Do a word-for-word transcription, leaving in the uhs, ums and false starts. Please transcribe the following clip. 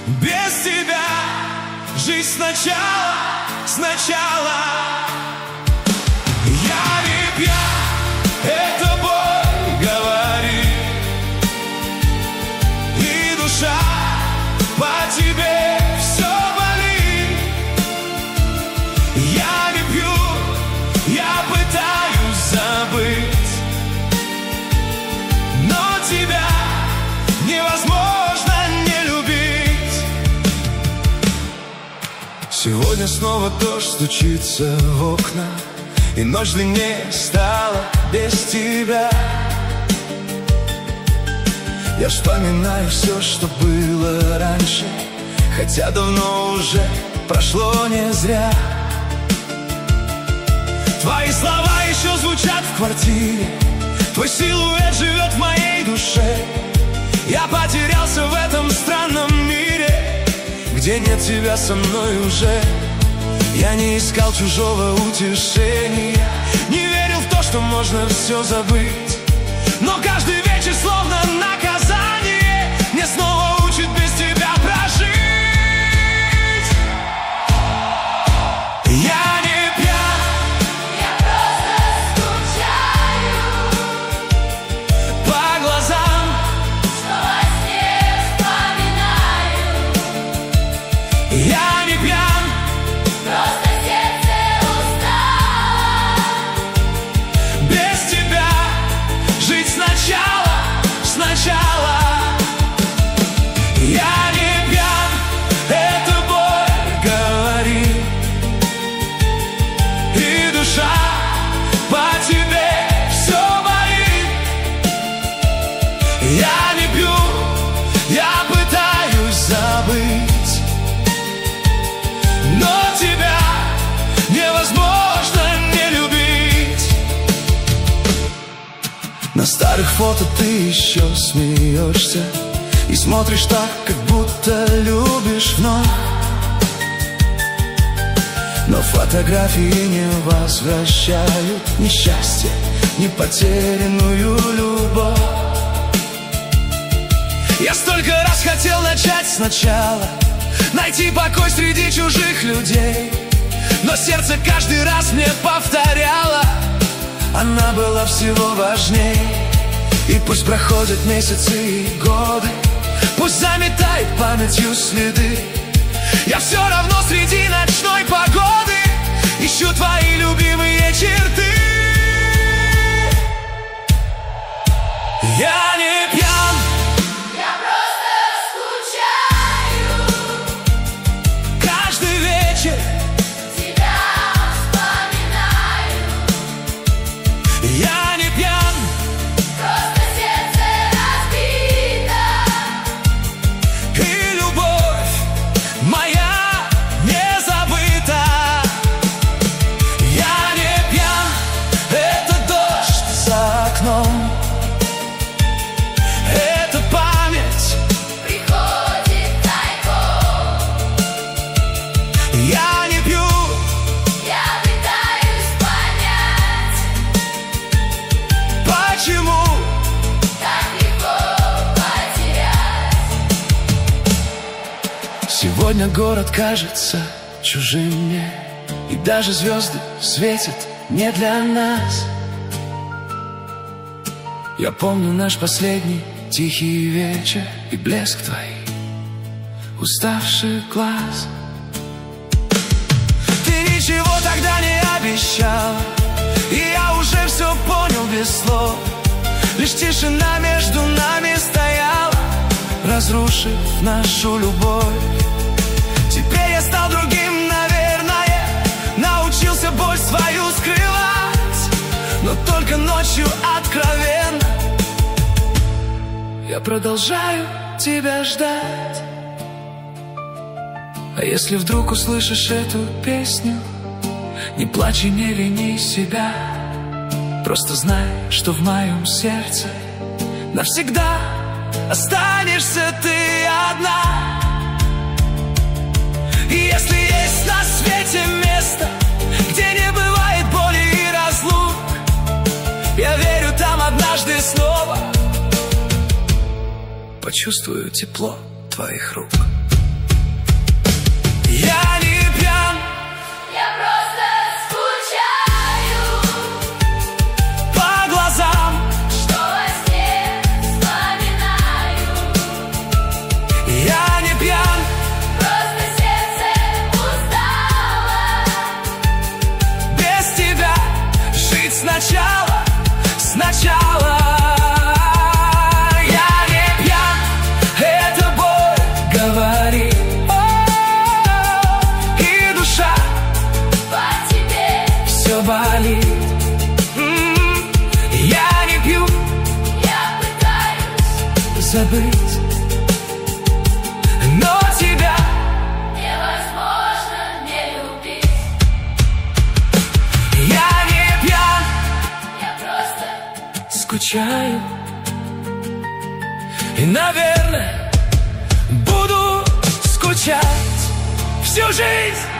Без тебя жить сначала, сначала. Я не пьян, это боль говорит, и душа по тебе все болит. Я не пью, я пытаюсь забыть, но тебя невозможно не любить. Сегодня снова дождь стучится в окна, и ночь длиннее стала без тебя. Я вспоминаю все, что было раньше, хотя давно уже прошло не зря. Твои слова еще звучат в квартире, твой силуэт живет в моей душе. Я потерялся в этом странном мире, где нет тебя со мной уже. Я не искал чужого утешения, не верил в то, что можно все забыть. Но каждый вечер словно наказание мне снова учит без тебя прожить. Я не пьян, я просто скучаю по глазам, что во сне вспоминаю. Я не пьян, Просто сердце устало без тебя жить сначала, сначала. Я не пьян, это боль говорит, и душа по тебе все болит. Я не пью, я пытаюсь забыть, но тебя невозможно не любить. На старых фото ты еще смеешься и смотришь так, как будто любишь вновь. Но фотографии не возвращают ни счастья, ни потерянную любовь. Я столько раз хотел начать сначала, найти покой среди чужих людей, но сердце каждый раз мне повторяло: она была всего важней. И пусть проходят месяцы и годы, пусть заметает памятью следы, я все равно среди ночной погоды ищу твои любимые черты. Я не пьян, Я просто скучаю, каждый вечер тебя вспоминаю. я не пьян, Просто сердце разбито, и любовь моя не забыта. Я не пьян, это дождь за окном, это память. приходит тайком. Я не пью, Я пытаюсь понять, почему так легко потерять. сегодня город кажется чужим мне, и даже звезды светят не для нас. Я помню наш последний тихий вечер и блеск твоих уставших глаз. Ты ничего тогда не обещал, и я уже все понял без слов. Лишь тишина между нами стояла, разрушив нашу любовь. Теперь я стал другим, наверное, научился боль свою скрывать, но только ночью откровенно я продолжаю тебя ждать. А если вдруг услышишь эту песню, не плачь и не вини себя, просто знай, что в моем сердце навсегда останешься ты одна. И если есть на свете место, где не бывает боли и разлук, я верю, там однажды снова почувствую тепло твоих рук. Я не пьян, Я просто скучаю по глазам, Что во сне вспоминаю я не пьян, Просто сердце устало без тебя жить сначала, сначала. Я не пьян, это боль говорит, и душа по тебе все болит. М, Я не пью, Я пытаюсь забыть, но тебя Невозможно не любить я не пьян, Я просто скучаю. И, наверное, буду скучать всю жизнь.